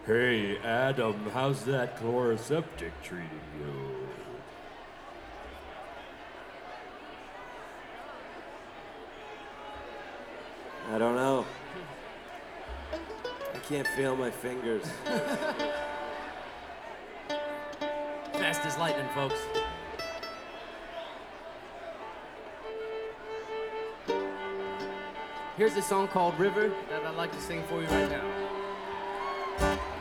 Hey, Adam, how's that chloroseptic treating you? I don't know. I can't feel my fingers. Fast as lightning, folks. Here's a song called River that I'd like to sing for you right now.